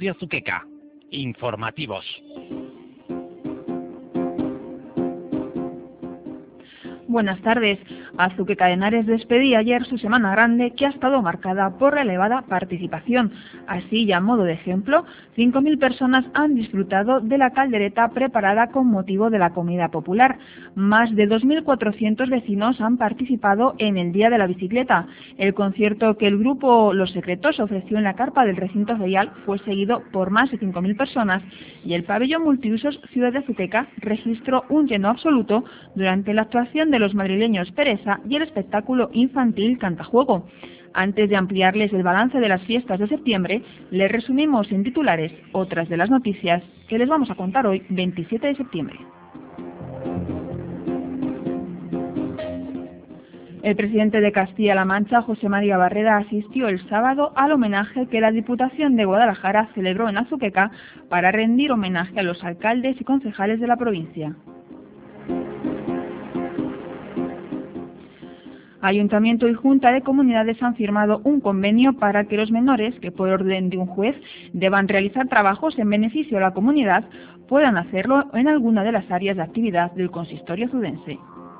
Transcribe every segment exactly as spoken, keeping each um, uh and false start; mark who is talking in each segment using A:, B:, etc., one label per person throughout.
A: Radio Azuqueca. Informativos.
B: Buenas tardes. Azuqueca de Henares despedía ayer su Semana Grande, que ha estado marcada por la elevada participación. Así, y a modo de ejemplo, cinco mil personas han disfrutado de la caldereta preparada con motivo de la comida popular. Más de dos mil cuatrocientos vecinos han participado en el Día de la Bicicleta. El concierto que el grupo Los Secretos ofreció en la carpa del recinto ferial fue seguido por más de cinco mil personas, y el pabellón multiusos Ciudad de Azuqueca registró un lleno absoluto durante la actuación de los madrileños Pereza y el espectáculo infantil Cantajuego. Antes de ampliarles el balance de las fiestas de septiembre, les resumimos en titulares otras de las noticias que les vamos a contar hoy, veintisiete de septiembre. El presidente de Castilla-La Mancha, José María Barreda, asistió el sábado al homenaje que la Diputación de Guadalajara celebró en Azuqueca para rendir homenaje a los alcaldes y concejales de la provincia. Ayuntamiento y Junta de Comunidades han firmado un convenio para que los menores, que por orden de un juez deban realizar trabajos en beneficio de la comunidad, puedan hacerlo en alguna de las áreas de actividad del consistorio azudense.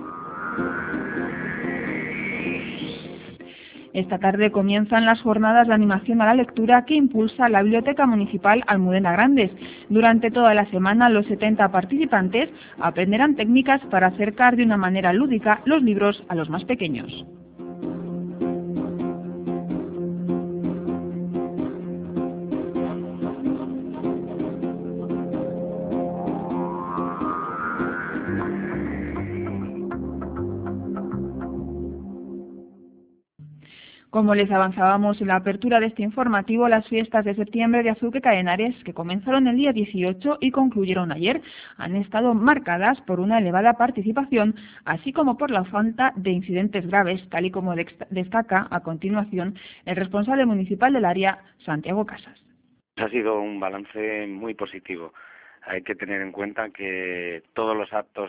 B: Esta tarde comienzan las jornadas de animación a la lectura que impulsa la Biblioteca Municipal Almudena Grandes. Durante toda la semana, los setenta participantes aprenderán técnicas para acercar de una manera lúdica los libros a los más pequeños. Como les avanzábamos en la apertura de este informativo, las fiestas de septiembre de Azuqueca de Henares, que comenzaron el día dieciocho y concluyeron ayer, han estado marcadas por una elevada participación, así como por la falta de incidentes graves, tal y como destaca a continuación el responsable municipal del área, Santiago Casas.
C: Ha sido un balance muy positivo. Hay que tener en cuenta que todos los actos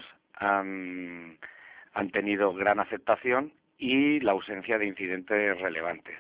C: han, han tenido gran aceptación y la ausencia de incidentes relevantes.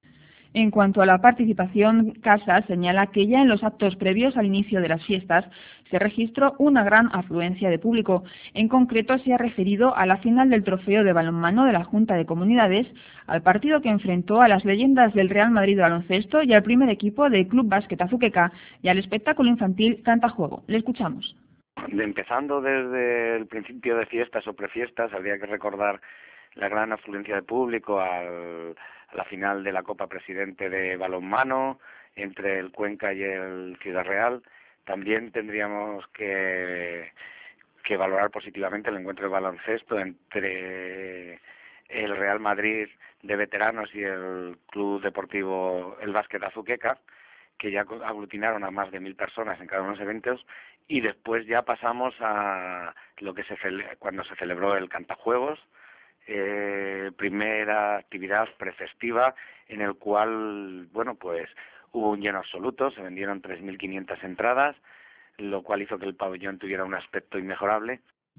B: En cuanto a la participación, Casas señala que ya en los actos previos al inicio de las fiestas se registró una gran afluencia de público. En concreto, se ha referido a la final del trofeo de balonmano de la Junta de Comunidades, al partido que enfrentó a las leyendas del Real Madrid de baloncesto y al primer equipo del Club Básquet Azuqueca, y al espectáculo infantil Cantajuego. Le escuchamos.
C: Empezando desde el principio de fiestas o prefiestas, habría que recordar la gran afluencia de público al, a la final de la Copa Presidente de balonmano entre el Cuenca y el Ciudad Real. También tendríamos que, que valorar positivamente el encuentro de baloncesto entre el Real Madrid de veteranos y el Club Deportivo El Básquet Azuqueca, que ya aglutinaron a más de mil personas en cada uno de los eventos. Y después ya pasamos a lo que se cuando se celebró el Cantajuegos, Eh, primera actividad prefestiva en el cual, bueno, pues hubo un lleno absoluto, se vendieron tres mil quinientas entradas, lo cual hizo que el pabellón tuviera un aspecto inmejorable.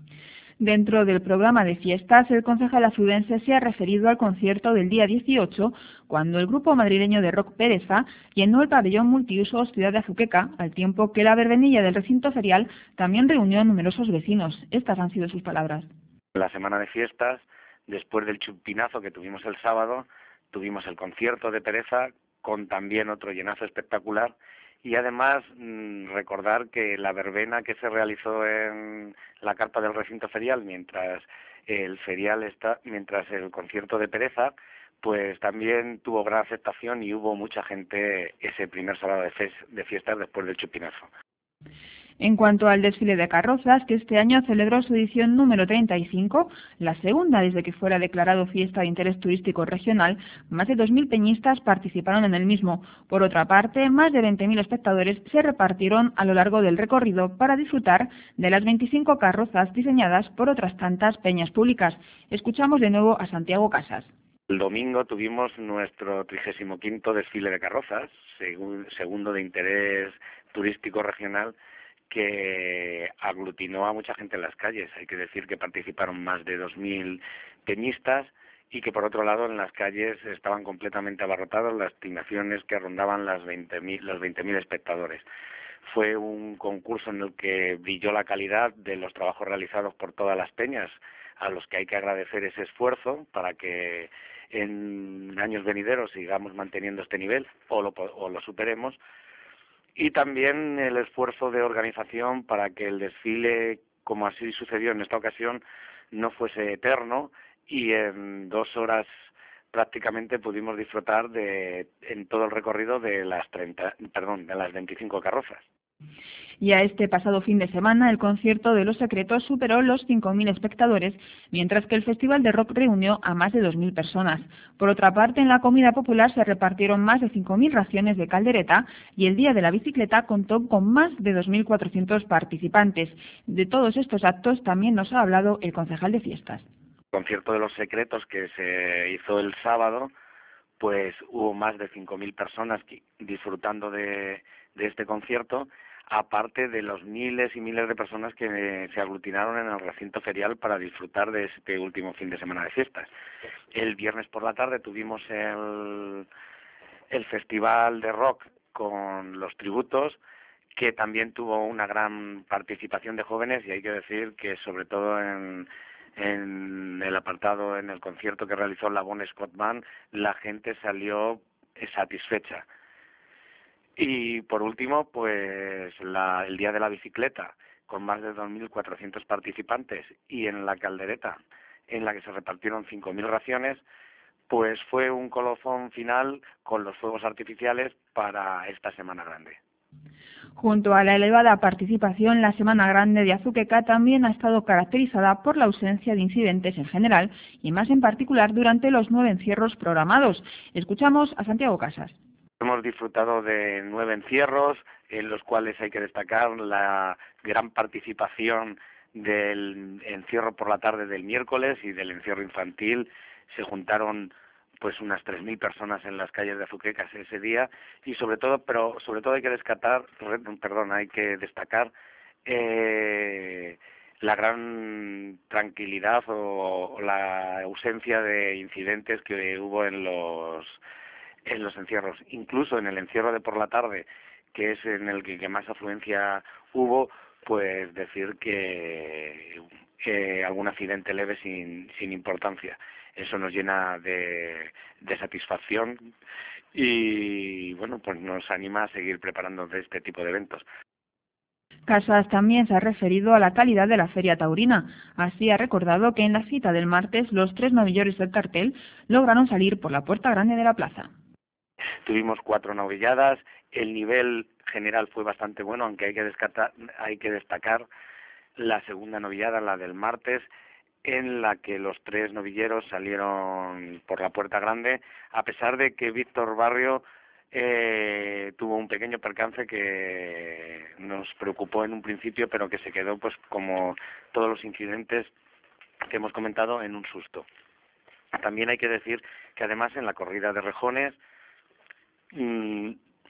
B: Dentro del programa de fiestas, el concejal azudense se ha referido al concierto del día dieciocho, cuando el grupo madrileño de rock Pereza llenó el pabellón multiusos Ciudad de Azuqueca, al tiempo que la verbenilla del recinto ferial también reunió a numerosos vecinos. Estas han sido sus palabras.
C: La semana de fiestas, después del chupinazo que tuvimos el sábado, tuvimos el concierto de Pereza con también otro llenazo espectacular, y además mmm, recordar que la verbena que se realizó en la carpa del recinto ferial mientras el ferial está, mientras el concierto de Pereza, pues también tuvo gran aceptación y hubo mucha gente ese primer sábado de, fes- de fiestas después del chupinazo.
B: En cuanto al desfile de carrozas, que este año celebró su edición número treinta y cinco, la segunda desde que fuera declarado fiesta de interés turístico regional, más de dos mil peñistas participaron en el mismo. Por otra parte, más de veinte mil espectadores se repartieron a lo largo del recorrido para disfrutar de las veinticinco carrozas diseñadas por otras tantas peñas públicas. Escuchamos de nuevo a Santiago Casas.
C: El domingo tuvimos nuestro trigésimo quinto desfile de carrozas, segundo de interés turístico regional, que aglutinó a mucha gente en las calles. Hay que decir que participaron más de dos mil peñistas y que por otro lado en las calles estaban completamente abarrotados, las estimaciones que rondaban las veinte mil, los veinte mil espectadores. Fue un concurso en el que brilló la calidad de los trabajos realizados por todas las peñas, a los que hay que agradecer ese esfuerzo para que en años venideros sigamos manteniendo este nivel o lo, o lo superemos, y también el esfuerzo de organización para que el desfile, como así sucedió en esta ocasión, no fuese eterno, y en dos horas prácticamente pudimos disfrutar de en todo el recorrido de las treinta, perdón, de las veinticinco carrozas.
B: Ya este pasado fin de semana, el concierto de Los Secretos superó los cinco mil espectadores, mientras que el Festival de Rock reunió a más de dos mil personas. Por otra parte, en la comida popular se repartieron más de cinco mil raciones de caldereta y el Día de la Bicicleta contó con más de dos mil cuatrocientos participantes. De todos estos actos también nos ha hablado el concejal de fiestas.
C: El concierto de Los Secretos, que se hizo el sábado, pues hubo más de cinco mil personas disfrutando de, de este concierto, aparte de los miles y miles de personas que se aglutinaron en el recinto ferial para disfrutar de este último fin de semana de fiestas. El viernes por la tarde tuvimos el, el festival de rock con los tributos, que también tuvo una gran participación de jóvenes, y hay que decir que sobre todo en, en el apartado, en el concierto que realizó la Bon Scott Band, la gente salió satisfecha. Y por último, pues la, el Día de la Bicicleta, con más de dos mil cuatrocientos participantes, y en la caldereta, en la que se repartieron cinco mil raciones, pues fue un colofón final con los fuegos artificiales para esta Semana Grande.
B: Junto a la elevada participación, la Semana Grande de Azuqueca también ha estado caracterizada por la ausencia de incidentes en general y más en particular durante los nueve encierros programados. Escuchamos a Santiago Casas.
C: Hemos disfrutado de nueve encierros, en los cuales hay que destacar la gran participación del encierro por la tarde del miércoles y del encierro infantil. Se juntaron pues unas tres mil personas en las calles de Azuqueca ese día, y sobre todo, pero sobre todo hay que destacar, perdón, hay que destacar eh, la gran tranquilidad o, o la ausencia de incidentes que hubo en los en los encierros. Incluso en el encierro de por la tarde, que es en el que, que más afluencia hubo, pues decir que eh, algún accidente leve sin, sin importancia. Eso nos llena de, de satisfacción y, bueno, pues nos anima a seguir preparando de este tipo de eventos.
B: Casas también se ha referido a la calidad de la feria taurina. Así ha recordado que en la cita del martes los tres novilleros del cartel lograron salir por la puerta grande de la plaza.
C: Tuvimos cuatro novilladas, el nivel general fue bastante bueno, aunque hay que destacar, hay que destacar la segunda novillada, la del martes, en la que los tres novilleros salieron por la puerta grande, a pesar de que Víctor Barrio eh, tuvo un pequeño percance que nos preocupó en un principio, pero que se quedó, pues como todos los incidentes que hemos comentado, en un susto. También hay que decir que además en la corrida de rejones mmm,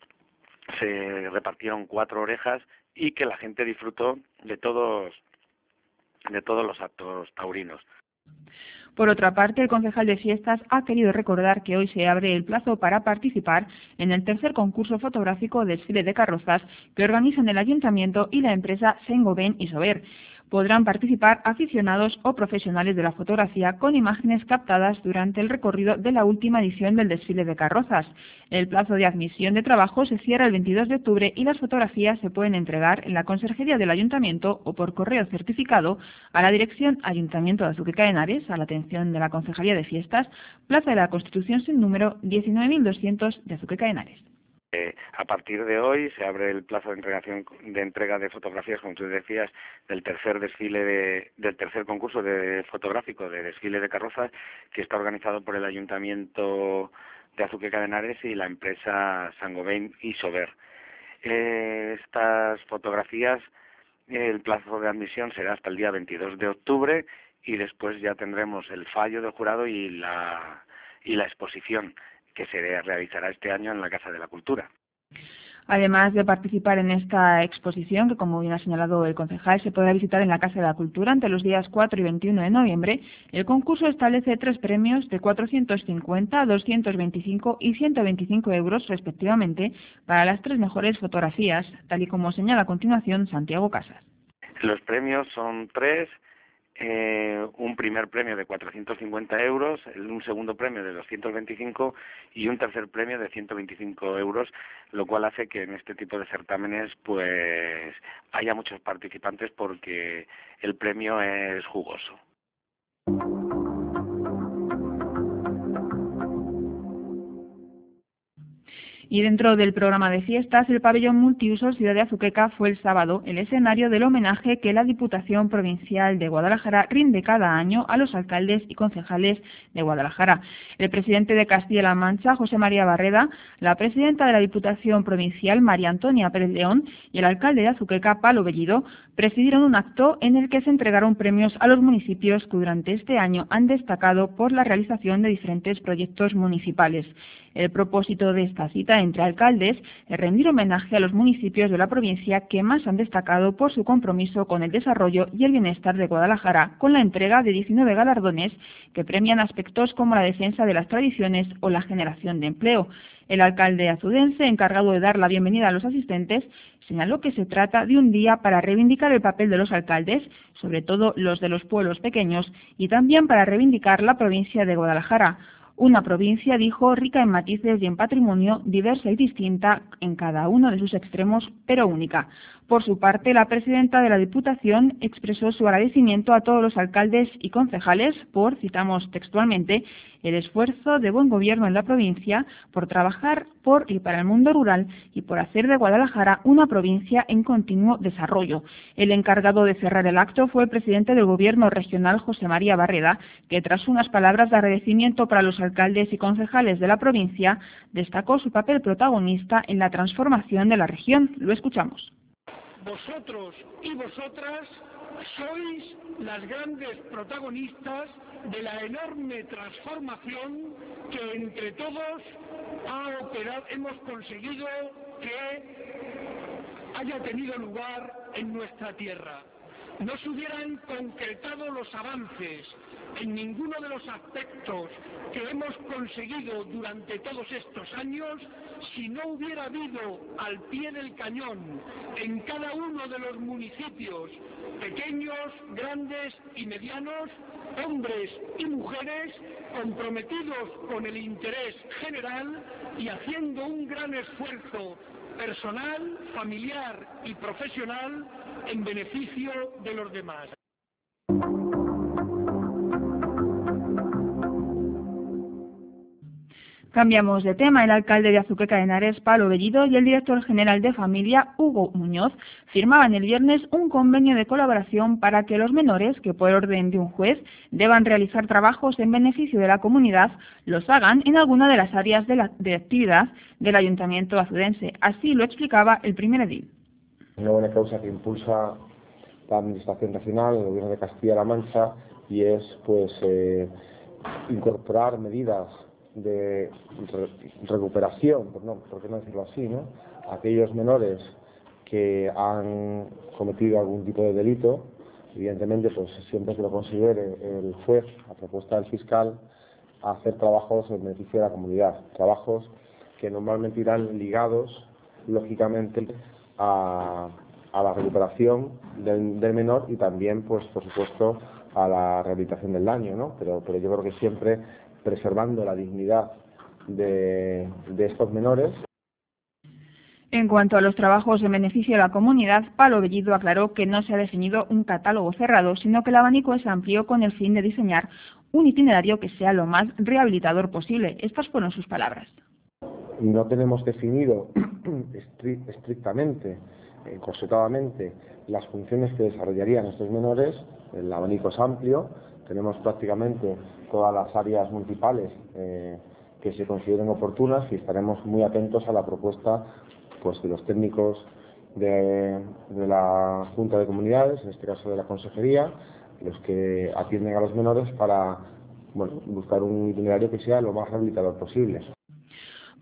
C: se repartieron cuatro orejas y que la gente disfrutó de todos de todos los actos taurinos.
B: Por otra parte, el concejal de fiestas ha querido recordar que hoy se abre el plazo para participar en el tercer concurso fotográfico Desfile de Carrozas que organizan el Ayuntamiento y la empresa Saint-Gobain y Sober. Podrán participar aficionados o profesionales de la fotografía con imágenes captadas durante el recorrido de la última edición del Desfile de Carrozas. El plazo de admisión de trabajo se cierra el veintidós de octubre y las fotografías se pueden entregar en la Conserjería del Ayuntamiento o por correo certificado a la dirección Ayuntamiento de Azuqueca de Henares, a la atención de la Concejalía de Fiestas, Plaza de la Constitución sin número diecinueve mil doscientos de Azuqueca de Henares.
C: Eh, a partir de hoy se abre el plazo de entregación de entrega de fotografías, como tú decías, del tercer desfile de, del tercer concurso de fotográfico de desfile de carrozas, que está organizado por el Ayuntamiento de Azuqueca de Henares y la empresa Saint-Gobain y Sober. Eh, estas fotografías, eh, el plazo de admisión será hasta el día veintidós de octubre y después ya tendremos el fallo del jurado y la y la exposición que se realizará este año en la Casa de la Cultura.
B: Además de participar en esta exposición, que como bien ha señalado el concejal, se podrá visitar en la Casa de la Cultura entre los días cuatro y veintiuno de noviembre, el concurso establece tres premios de cuatrocientos cincuenta, doscientos veinticinco y ciento veinticinco euros respectivamente para las tres mejores fotografías, tal y como señala a continuación Santiago Casas.
C: Los premios son tres. Eh, un primer premio de cuatrocientos cincuenta euros, un segundo premio de doscientos veinticinco y un tercer premio de ciento veinticinco euros, lo cual hace que en este tipo de certámenes pues haya muchos participantes porque el premio es jugoso.
B: Y dentro del programa de fiestas, el pabellón multiusos Ciudad de Azuqueca fue el sábado el escenario del homenaje que la Diputación Provincial de Guadalajara rinde cada año a los alcaldes y concejales de Guadalajara. El presidente de Castilla-La Mancha, José María Barreda, la presidenta de la Diputación Provincial, María Antonia Pérez León, y el alcalde de Azuqueca, Palo Bellido, presidieron un acto en el que se entregaron premios a los municipios que durante este año han destacado por la realización de diferentes proyectos municipales. El propósito de esta cita entre alcaldes es rendir homenaje a los municipios de la provincia que más han destacado por su compromiso con el desarrollo y el bienestar de Guadalajara, con la entrega de diecinueve galardones que premian aspectos como la defensa de las tradiciones o la generación de empleo. El alcalde azudense, encargado de dar la bienvenida a los asistentes, señaló que se trata de un día para reivindicar el papel de los alcaldes, sobre todo los de los pueblos pequeños, y también para reivindicar la provincia de Guadalajara. Una provincia, dijo, rica en matices y en patrimonio, diversa y distinta en cada uno de sus extremos, pero única. Por su parte, la presidenta de la Diputación expresó su agradecimiento a todos los alcaldes y concejales por, citamos textualmente, el esfuerzo de buen gobierno en la provincia, por trabajar por y para el mundo rural y por hacer de Guadalajara una provincia en continuo desarrollo. El encargado de cerrar el acto fue el presidente del Gobierno regional, José María Barreda, que tras unas palabras de agradecimiento para los alcaldes y concejales de la provincia, destacó su papel protagonista en la transformación de la región. Lo escuchamos.
D: Vosotros y vosotras sois las grandes protagonistas de la enorme transformación que entre todos ha operado, hemos conseguido que haya tenido lugar en nuestra tierra. No se hubieran concretado los avances en ninguno de los aspectos que hemos conseguido durante todos estos años si no hubiera habido al pie del cañón en cada uno de los municipios, pequeños, grandes y medianos, hombres y mujeres comprometidos con el interés general y haciendo un gran esfuerzo personal, familiar y profesional en beneficio de los demás.
B: Cambiamos de tema. El alcalde de Azuqueca de Henares, Palo Bellido, y el director general de Familia, Hugo Muñoz, firmaban el viernes un convenio de colaboración para que los menores, que por orden de un juez deban realizar trabajos en beneficio de la comunidad, los hagan en alguna de las áreas de, la, de actividad del Ayuntamiento azudense. Así lo explicaba el primer edil.
E: Una buena causa que impulsa la Administración Regional, el Gobierno de Castilla-La Mancha, y es pues eh, incorporar medidas de re recuperación, por, no, por qué no decirlo así, ¿no? Aquellos menores que han cometido algún tipo de delito, evidentemente, pues siempre que lo considere el juez, a propuesta del fiscal, a hacer trabajos en beneficio de la comunidad, trabajos que normalmente irán ligados, lógicamente, a, a la recuperación del, del menor y también, pues por supuesto, a la rehabilitación del daño, ¿no? Pero, pero yo creo que siempre preservando la dignidad de, de estos menores.
B: En cuanto a los trabajos en beneficio de la comunidad, Palo Bellido aclaró que no se ha definido un catálogo cerrado, sino que el abanico es amplio con el fin de diseñar un itinerario que sea lo más rehabilitador posible. Estas fueron sus palabras.
E: No tenemos definido estrictamente, encorsetadamente, las funciones que desarrollarían estos menores. El abanico es amplio, tenemos prácticamente todas las áreas municipales eh, que se consideren oportunas y estaremos muy atentos a la propuesta pues, de los técnicos de, de la Junta de Comunidades, en este caso de la Consejería, los que atienden a los menores para bueno, buscar un itinerario que sea lo más rehabilitador posible.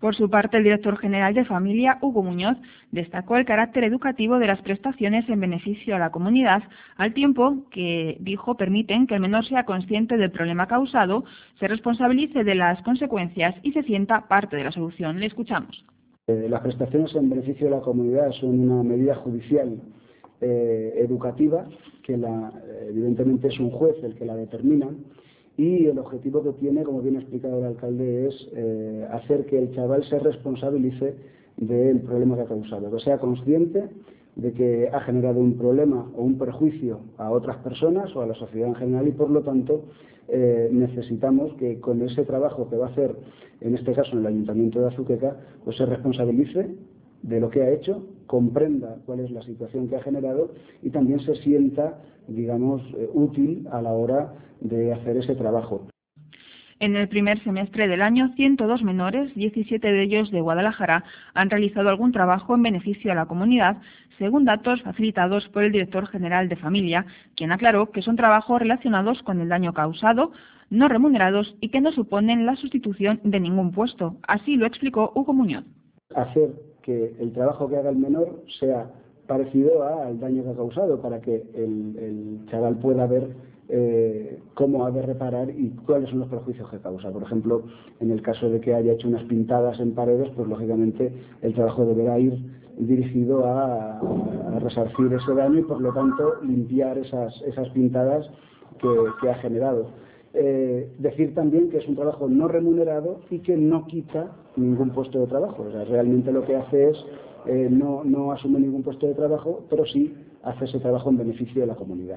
B: Por su parte, el director general de Familia, Hugo Muñoz, destacó el carácter educativo de las prestaciones en beneficio a la comunidad, al tiempo que, dijo, permiten que el menor sea consciente del problema causado, se responsabilice de las consecuencias y se sienta parte de la solución. Le escuchamos.
F: Eh, las prestaciones en beneficio de la comunidad son una medida judicial eh, educativa que la, evidentemente es un juez el que la determina, y el objetivo que tiene, como bien ha explicado el alcalde, es eh, hacer que el chaval se responsabilice del problema que ha causado, que sea consciente de que ha generado un problema o un perjuicio a otras personas o a la sociedad en general, y por lo tanto eh, necesitamos que con ese trabajo que va a hacer, en este caso en el Ayuntamiento de Azuqueca, pues se responsabilice de lo que ha hecho, comprenda cuál es la situación que ha generado y también se sienta, digamos, eh, útil a la hora de hacer ese trabajo.
B: En el primer semestre del año, ciento dos menores, diecisiete de ellos de Guadalajara, han realizado algún trabajo en beneficio a la comunidad, según datos facilitados por el director general de Familia, quien aclaró que son trabajos relacionados con el daño causado, no remunerados y que no suponen la sustitución de ningún puesto. Así lo explicó Hugo Muñoz.
F: Hacer que el trabajo que haga el menor sea parecido al daño que ha causado, para que el, el chaval pueda ver eh, cómo ha de reparar y cuáles son los perjuicios que causa. Por ejemplo, en el caso de que haya hecho unas pintadas en paredes, pues lógicamente el trabajo deberá ir dirigido a, a resarcir ese daño y por lo tanto limpiar esas, esas pintadas que, que ha generado. Eh, decir también que es un trabajo no remunerado y que no quita ningún puesto de trabajo. O sea, realmente lo que hace es eh, no, no asume ningún puesto de trabajo, pero sí hace ese trabajo en beneficio de la comunidad.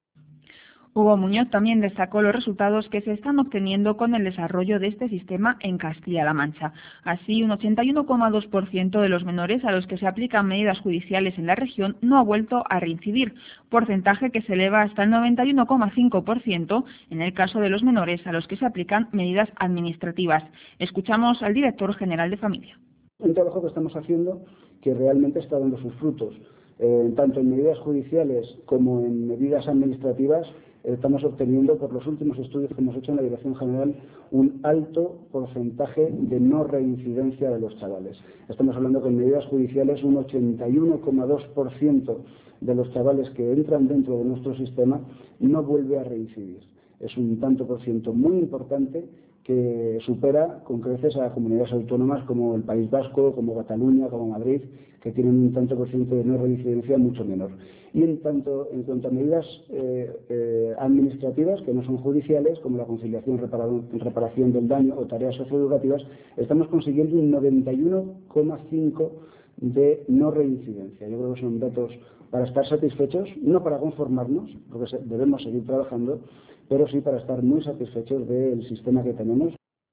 B: Hugo Muñoz también destacó los resultados que se están obteniendo con el desarrollo de este sistema en Castilla-La Mancha. Así, un ochenta y uno coma dos por ciento de los menores a los que se aplican medidas judiciales en la región no ha vuelto a reincidir, porcentaje que se eleva hasta el noventa y uno coma cinco por ciento en el caso de los menores a los que se aplican medidas administrativas. Escuchamos al director general de Familia.
F: Un trabajo que estamos haciendo que realmente está dando sus frutos, eh, tanto en medidas judiciales como en medidas administrativas. Estamos obteniendo, por los últimos estudios que hemos hecho en la Dirección General, un alto porcentaje de no reincidencia de los chavales. Estamos hablando que en medidas judiciales un ochenta y uno coma dos por ciento de los chavales que entran dentro de nuestro sistema no vuelve a reincidir. Es un tanto por ciento muy importante que supera con creces a comunidades autónomas como el País Vasco, como Cataluña, como Madrid, que tienen un tanto por ciento de no reincidencia mucho menor. Y en tanto en cuanto a medidas eh, eh, administrativas que no son judiciales, como la conciliación, reparación del daño o tareas socioeducativas, estamos consiguiendo un noventa y uno coma cinco por ciento de no reincidencia. Yo creo que son datos para estar satisfechos, no para conformarnos, porque debemos seguir trabajando, pero sí para estar muy satisfechos del sistema que tenemos.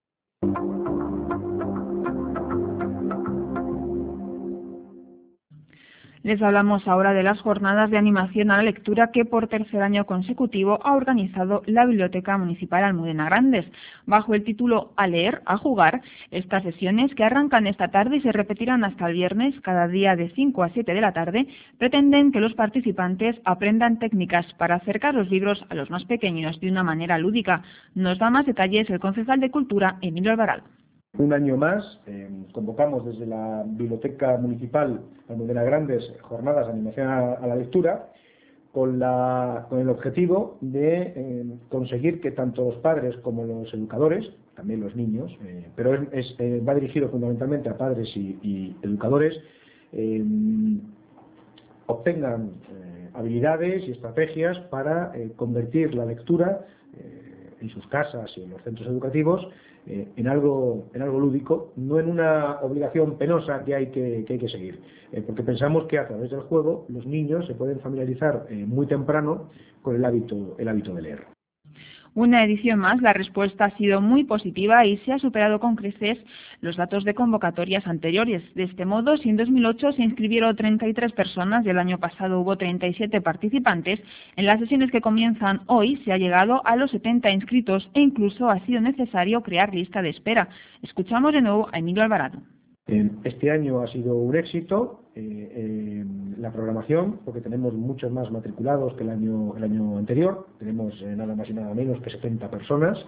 B: Les hablamos ahora de las jornadas de animación a la lectura que por tercer año consecutivo ha organizado la Biblioteca Municipal Almudena Grandes. Bajo el título A leer, a jugar, estas sesiones, que arrancan esta tarde y se repetirán hasta el viernes, cada día de cinco a siete de la tarde, pretenden que los participantes aprendan técnicas para acercar los libros a los más pequeños de una manera lúdica. Nos da más detalles el concejal de Cultura, Emilio Alvarado.
G: Un año más eh, convocamos desde la Biblioteca Municipal Almudena Grandes jornadas de animación a, a la lectura con, la, con el objetivo de eh, conseguir que tanto los padres como los educadores, también los niños, eh, pero es, es, eh, va dirigido fundamentalmente a padres y, y educadores, eh, obtengan eh, habilidades y estrategias para eh, convertir la lectura eh, en sus casas y en los centros educativos Eh, en algo en algo lúdico, no en una obligación penosa que hay que, que, hay que seguir, eh, porque pensamos que a través del juego los niños se pueden familiarizar eh, muy temprano con el hábito, el hábito de leer.
B: Una edición más, la respuesta ha sido muy positiva y se ha superado con creces los datos de convocatorias anteriores. De este modo, si en dos mil ocho se inscribieron treinta y tres personas y el año pasado hubo treinta y siete participantes, en las sesiones que comienzan hoy se ha llegado a los setenta inscritos e incluso ha sido necesario crear lista de espera. Escuchamos de nuevo a Emilio Alvarado.
G: Este año ha sido un éxito eh, eh, la programación, porque tenemos muchos más matriculados que el año, el año anterior. Tenemos eh, nada más y nada menos que setenta personas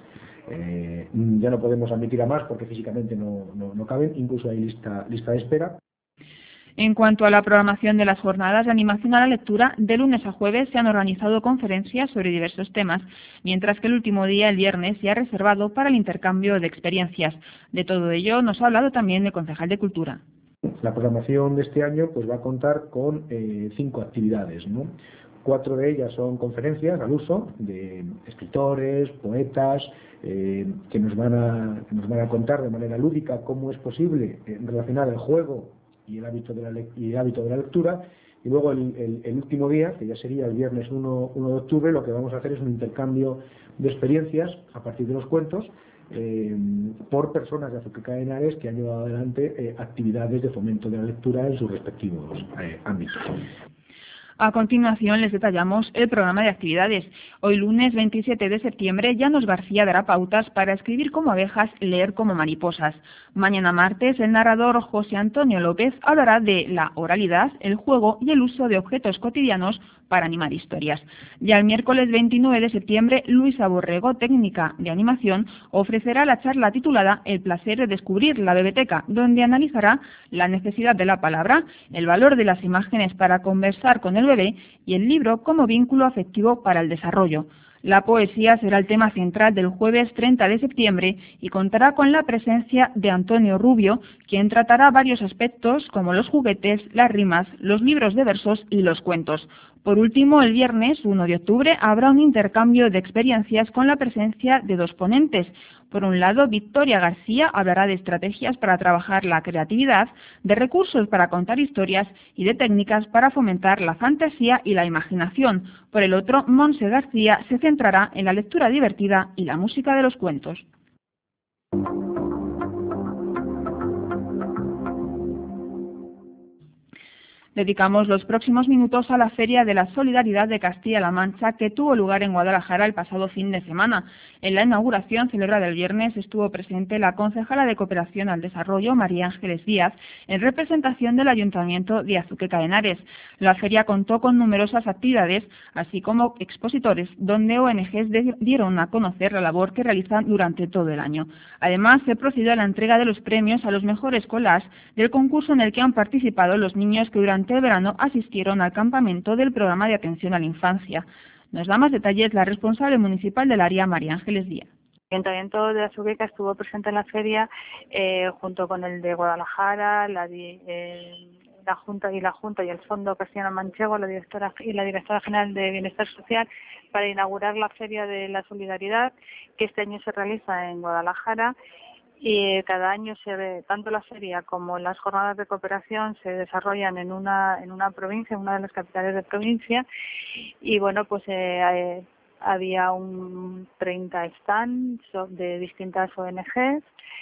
G: Eh, ya no podemos admitir a más porque físicamente no, no, no caben, incluso hay lista, lista de espera.
B: En cuanto a la programación de las jornadas de animación a la lectura, de lunes a jueves se han organizado conferencias sobre diversos temas, mientras que el último día, el viernes, se ha reservado para el intercambio de experiencias. De todo ello nos ha hablado también el concejal de Cultura.
G: La programación de este año pues, va a contar con eh, cinco actividades, ¿no? Cuatro de ellas son conferencias al uso de escritores, poetas, eh, que, nos van a, que nos van a contar de manera lúdica cómo es posible eh, relacionar el juego y el hábito de la, y el hábito de la lectura. Y luego el, el, el último día, que ya sería el viernes uno de octubre, lo que vamos a hacer es un intercambio de experiencias a partir de los cuentos eh, por personas de Azuqueca de Henares que han llevado adelante eh, actividades de fomento de la lectura en sus respectivos eh, ámbitos.
B: A continuación les detallamos el programa de actividades. Hoy lunes veintisiete de septiembre, Llanos García dará pautas para escribir como abejas, leer como mariposas. Mañana martes, el narrador José Antonio López hablará de la oralidad, el juego y el uso de objetos cotidianos para animar historias. Ya el miércoles veintinueve de septiembre, Luisa Borrego, técnica de animación, ofrecerá la charla titulada El placer de descubrir la bebeteca, donde analizará la necesidad de la palabra, el valor de las imágenes para conversar con el bebé y el libro como vínculo afectivo para el desarrollo. La poesía será el tema central del jueves treinta de septiembre y contará con la presencia de Antonio Rubio, quien tratará varios aspectos como los juguetes, las rimas, los libros de versos y los cuentos. Por último, el viernes uno de octubre habrá un intercambio de experiencias con la presencia de dos ponentes. Por un lado, Victoria García hablará de estrategias para trabajar la creatividad, de recursos para contar historias y de técnicas para fomentar la fantasía y la imaginación. Por el otro, Monse García se centrará en la lectura divertida y la música de los cuentos. Dedicamos los próximos minutos a la Feria de la Solidaridad de Castilla-La Mancha, que tuvo lugar en Guadalajara el pasado fin de semana. En la inauguración, celebrada el viernes, estuvo presente la concejala de Cooperación al Desarrollo, María Ángeles Díaz, en representación del Ayuntamiento de Azuqueca de Henares. La feria contó con numerosas actividades, así como expositores, donde O N Ges dieron a conocer la labor que realizan durante todo el año. Además, se procedió a la entrega de los premios a los mejores collages del concurso en el que han participado los niños que durante el verano asistieron al campamento del programa de atención a la infancia. Nos da más detalles la responsable municipal del área, María Ángeles Díaz.
H: El Ayuntamiento de Azuqueca estuvo presente en la feria eh, junto con el de Guadalajara, la, eh, la Junta y la Junta y el Fondo Castellano Manchego, la directora y la directora general de Bienestar Social, para inaugurar la Feria de la Solidaridad, que este año se realiza en Guadalajara. Y cada año se ve, tanto la feria como las jornadas de cooperación se desarrollan en una en una provincia, en una de las capitales de provincia. Y bueno, pues eh, eh, había un treinta stands de distintas O N Ges.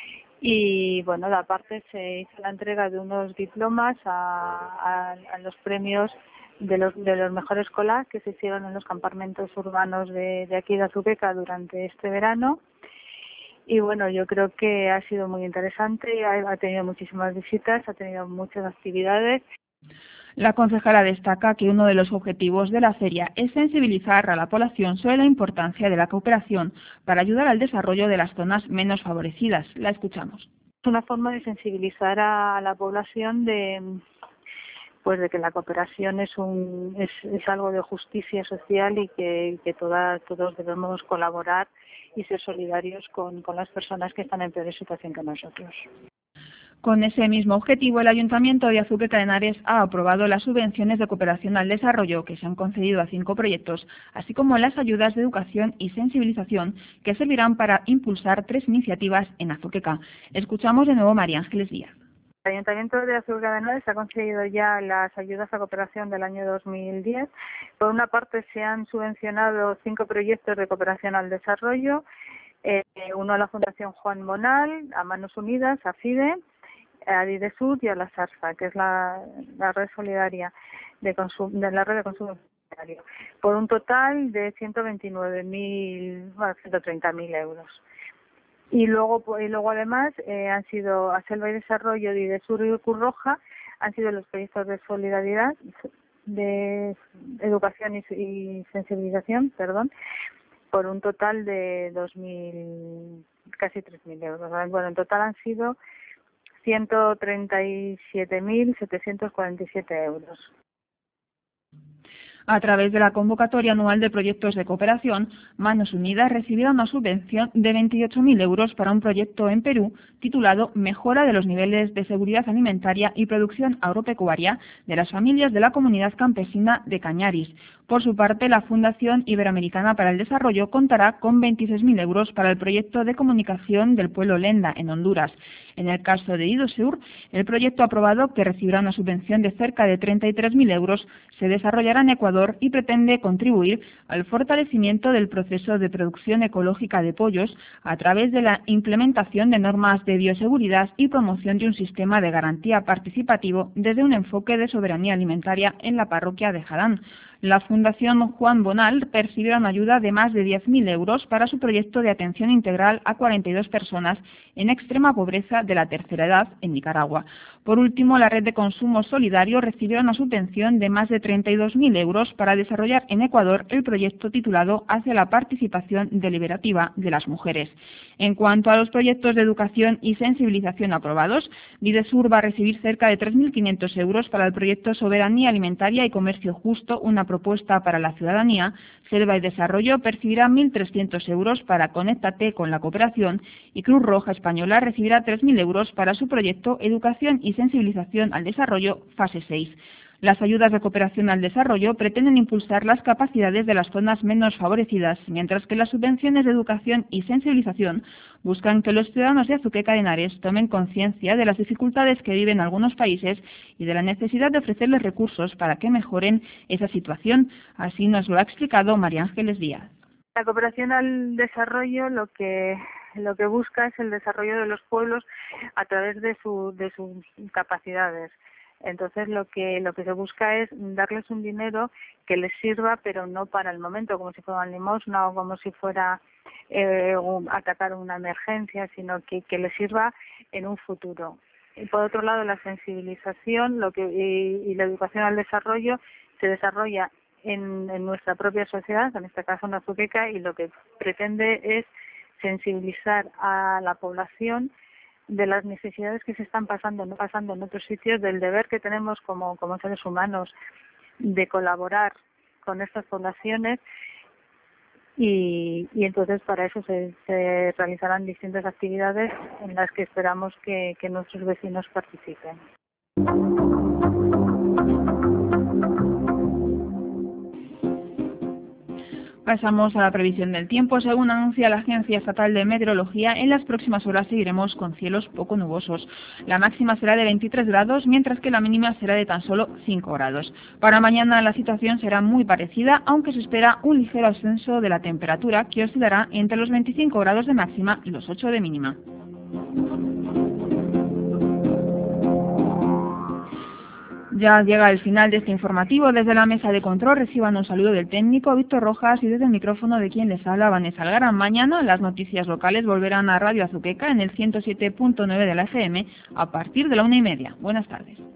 H: Y bueno, aparte se hizo la entrega de unos diplomas a, a, a los premios de los de los mejores collages que se hicieron en los campamentos urbanos de, de aquí de Azuqueca durante este verano. Y bueno, yo creo que ha sido muy interesante, ha, ha tenido muchísimas visitas, ha tenido muchas actividades.
B: La concejala destaca que uno de los objetivos de la feria es sensibilizar a la población sobre la importancia de la cooperación para ayudar al desarrollo de las zonas menos favorecidas. La escuchamos.
H: Es una forma de sensibilizar a la población de pues de que la cooperación es un es, es algo de justicia social y que, que toda, todos debemos colaborar y ser solidarios con, con las personas que están en peor situación que nosotros.
B: Con ese mismo objetivo, el Ayuntamiento de Azuqueca de Henares ha aprobado las subvenciones de cooperación al desarrollo que se han concedido a cinco proyectos, así como las ayudas de educación y sensibilización que servirán para impulsar tres iniciativas en Azuqueca. Escuchamos de nuevo a María Ángeles Díaz.
H: El Ayuntamiento de Azuqueca de Henares ha concedido ya las ayudas a cooperación del año dos mil diez. Por una parte, se han subvencionado cinco proyectos de cooperación al desarrollo, eh, uno a la Fundación Juan Bonal, a Manos Unidas, a FIDE, a Didesud y a la SARFA, que es la, la red solidaria de, consum, de la red de consumo solidario, por un total de ciento veintinueve mil, bueno, ciento treinta mil euros. Y luego, y luego además eh, han sido a Selva y Desarrollo, Didesur y Cruz Roja, han sido los proyectos de solidaridad, de educación y, y sensibilización, perdón, por un total de dos mil, casi tres mil euros. Bueno, en total han sido ciento treinta y siete mil setecientos cuarenta y siete euros.
B: A través de la convocatoria anual de proyectos de cooperación, Manos Unidas recibirá una subvención de veintiocho mil euros para un proyecto en Perú titulado Mejora de los niveles de seguridad alimentaria y producción agropecuaria de las familias de la comunidad campesina de Cañaris. Por su parte, la Fundación Iberoamericana para el Desarrollo contará con veintiséis mil euros para el proyecto de comunicación del pueblo Lenda, en Honduras. En el caso de Idosur, el proyecto aprobado, que recibirá una subvención de cerca de treinta y tres mil euros, se desarrollará en Ecuador y pretende contribuir al fortalecimiento del proceso de producción ecológica de pollos a través de la implementación de normas de bioseguridad y promoción de un sistema de garantía participativo desde un enfoque de soberanía alimentaria en la parroquia de Jadán. La Fundación Juan Bonal percibirá una ayuda de más de diez mil euros para su proyecto de atención integral a cuarenta y dos personas en extrema pobreza de la tercera edad en Nicaragua. Por último, la Red de Consumo Solidario recibirá una subvención de más de treinta y dos mil euros para desarrollar en Ecuador el proyecto titulado Hacia la participación deliberativa de las mujeres. En cuanto a los proyectos de educación y sensibilización aprobados, Videsur va a recibir cerca de tres mil quinientos euros para el proyecto Soberanía Alimentaria y Comercio Justo, una propuesta para la ciudadanía. Selva y Desarrollo percibirá mil trescientos euros para Conéctate con la cooperación y Cruz Roja Española recibirá tres mil euros para su proyecto Educación y Sensibilización al Desarrollo, fase seis. Las ayudas de cooperación al desarrollo pretenden impulsar las capacidades de las zonas menos favorecidas, mientras que las subvenciones de educación y sensibilización buscan que los ciudadanos de Azuqueca de Henares tomen conciencia de las dificultades que viven algunos países y de la necesidad de ofrecerles recursos para que mejoren esa situación. Así nos lo ha explicado María Ángeles Díaz.
H: La cooperación al desarrollo lo que lo que busca es el desarrollo de los pueblos a través de su de sus capacidades. Entonces lo que lo que se busca es darles un dinero que les sirva, pero no para el momento, como si fuera una limosna o como si fuera eh, un, atacar una emergencia, sino que, que les sirva en un futuro. Y por otro lado, la sensibilización lo que y, y la educación al desarrollo se desarrolla en, en nuestra propia sociedad, en este caso en Azuqueca, y lo que pretende es sensibilizar a la población de las necesidades que se están pasando, no pasando en otros sitios, del deber que tenemos como, como seres humanos de colaborar con estas poblaciones y, y entonces para eso se, se realizarán distintas actividades en las que esperamos que, que nuestros vecinos participen.
B: Pasamos a la previsión del tiempo. Según anuncia la Agencia Estatal de Meteorología, en las próximas horas seguiremos con cielos poco nubosos. La máxima será de veintitrés grados, mientras que la mínima será de tan solo cinco grados. Para mañana la situación será muy parecida, aunque se espera un ligero ascenso de la temperatura, que oscilará entre los veinticinco grados de máxima y los ocho de mínima. Ya llega el final de este informativo. Desde la mesa de control reciban un saludo del técnico Víctor Rojas y desde el micrófono de quien les habla, Vanessa Algarán. Mañana las noticias locales volverán a Radio Azuqueca en el ciento siete punto nueve de la F M a partir de la una y media. Buenas tardes.